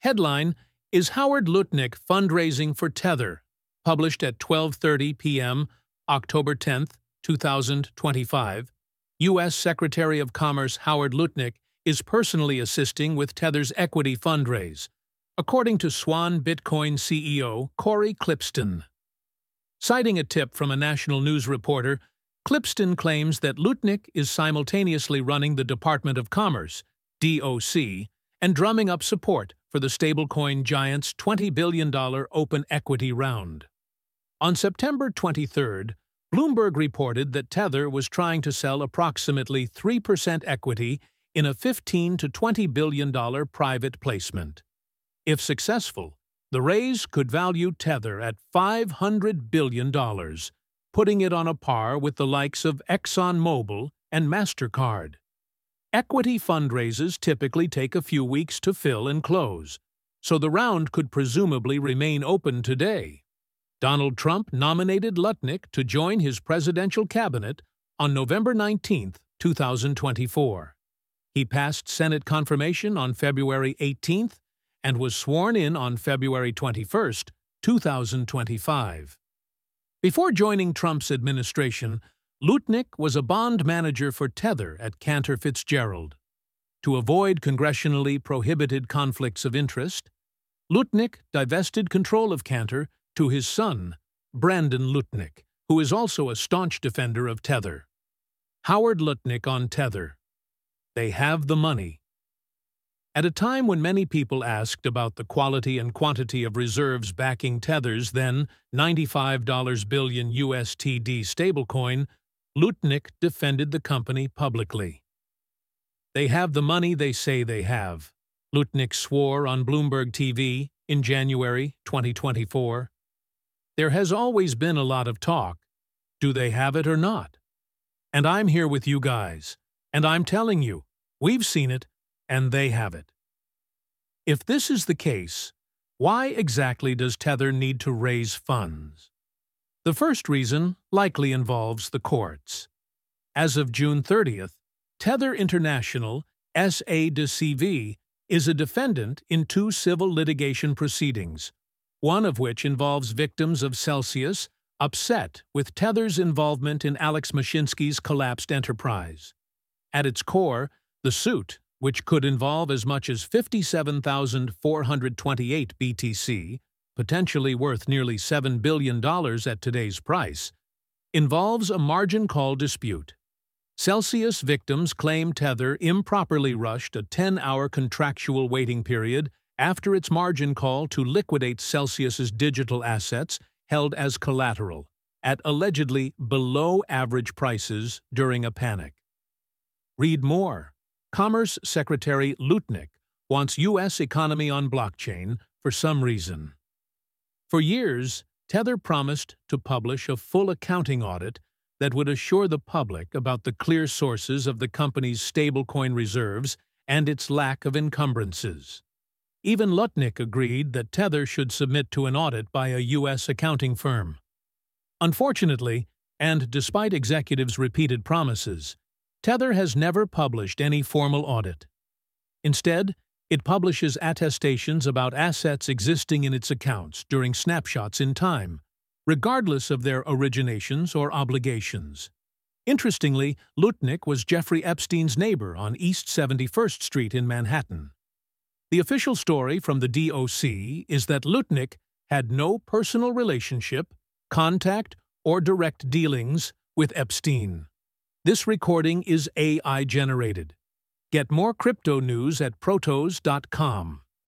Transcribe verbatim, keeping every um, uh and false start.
Headline: Is Howard Lutnick fundraising for Tether? Published at twelve thirty p m October tenth, two thousand twenty-five. U S Secretary of Commerce Howard Lutnick is personally assisting with Tether's equity fundraise, according to Swan Bitcoin C E O Cory Klippsten. Citing a tip from a national news reporter, Klippsten claims that Lutnick is simultaneously running the Department of Commerce, D O C, and drumming up support for the stablecoin giant's twenty billion dollars open equity round. On September twenty-third, Bloomberg reported that Tether was trying to sell approximately three percent equity in a fifteen to twenty billion dollars private placement. If successful, the raise could value Tether at five hundred billion dollars, putting it on a par with the likes of ExxonMobil and MasterCard. Equity fundraisers typically take a few weeks to fill and close, so the round could presumably remain open today. Donald Trump nominated Lutnick to join his presidential cabinet on November nineteenth, two thousand twenty-four. He passed Senate confirmation on February eighteenth and was sworn in on February twenty-first, two thousand twenty-five. Before joining Trump's administration, Lutnick was a bond manager for Tether at Cantor Fitzgerald. To avoid congressionally prohibited conflicts of interest, Lutnick divested control of Cantor to his son, Brandon Lutnick, who is also a staunch defender of Tether. Howard Lutnick on Tether. They have the money. At a time when many people asked about the quality and quantity of reserves backing Tether's then ninety-five billion dollars U S D stablecoin, Lutnick defended the company publicly. They have the money they say they have, Lutnick swore on Bloomberg T V in January twenty twenty-four. There has always been a lot of talk. Do they have it or not? And I'm here with you guys, and I'm telling you, we've seen it, and they have it. If this is the case, why exactly does Tether need to raise funds? The first reason likely involves the courts. As of June thirtieth, Tether International, S A de C V, is a defendant in two civil litigation proceedings, one of which involves victims of Celsius upset with Tether's involvement in Alex Mashinsky's collapsed enterprise. At its core, the suit, which could involve as much as fifty-seven thousand four hundred twenty-eight B T C, potentially worth nearly seven billion dollars at today's price, involves a margin call dispute. Celsius victims claim Tether improperly rushed a ten-hour contractual waiting period after its margin call to liquidate Celsius's digital assets held as collateral at allegedly below-average prices during a panic. Read more. Commerce Secretary Lutnick wants U S economy on blockchain for some reason. For years, Tether promised to publish a full accounting audit that would assure the public about the clear sources of the company's stablecoin reserves and its lack of encumbrances. Even Lutnick agreed that Tether should submit to an audit by a U S accounting firm. Unfortunately, and despite executives' repeated promises, Tether has never published any formal audit. Instead, it publishes attestations about assets existing in its accounts during snapshots in time, regardless of their originations or obligations. Interestingly, Lutnick was Jeffrey Epstein's neighbor on East seventy-first Street in Manhattan. The official story from the D O C is that Lutnick had no personal relationship, contact, or direct dealings with Epstein. This recording is A I generated. Get more crypto news at protos dot com.